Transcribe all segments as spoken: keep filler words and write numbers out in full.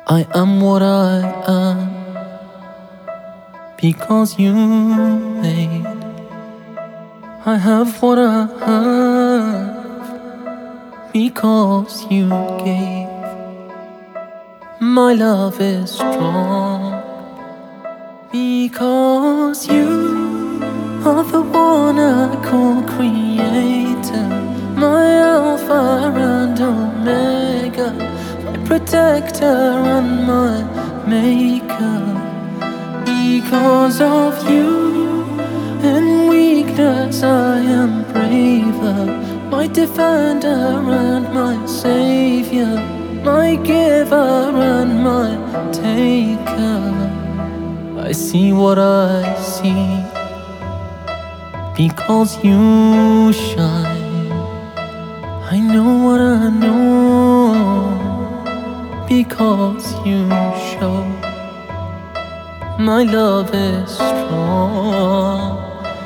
I am what I am because you made. I have what I have because you gave. My love is strong because you are the one I call creator, my Alpha and Omega, my protector and my maker. Because of you, in weakness I am braver, my defender and my savior, my giver and my taker. I see what I see because you shine. I know what I know because you show. My love is strong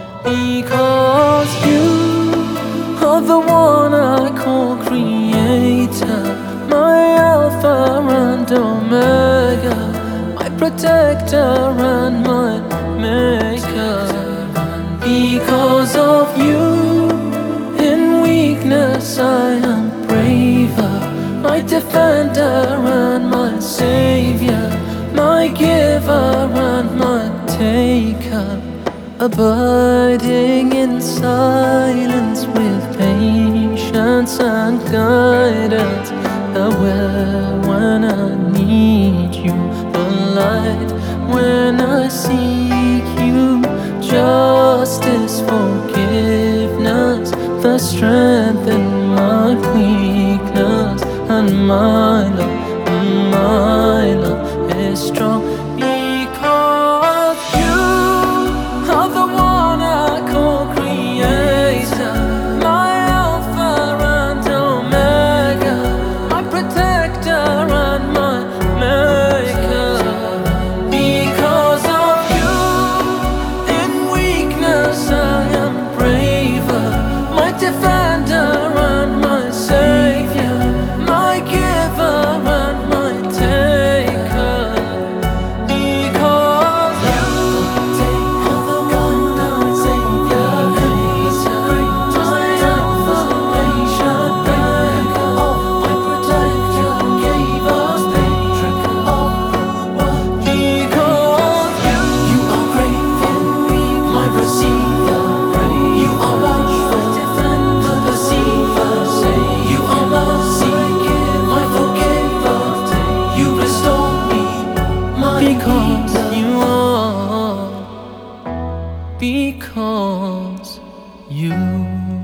because you are the one I call creator, my Alpha and Omega, my protector and my maker. Because of you, in weakness I am braver, my defender and my savior, my giver and my taker. Abiding in silence with patience and guidance, aware when I need you, the light when I seek you, justice, forgiveness, the strength in my weakness, and my love, my love is strong because you are the one I call creator, my Alpha and Omega, my protector and my maker. Because of you, in weakness I am braver, my defender and my savior, my giver and my taker. Because you are the one I savior, my Alpha and Omega, my protector, gave us nature of the world. Because you, you are great in me, my receiver. You are watchful, defender, deceiver. Say you are mercy, my forgiver. You restore me, my because you are, because you.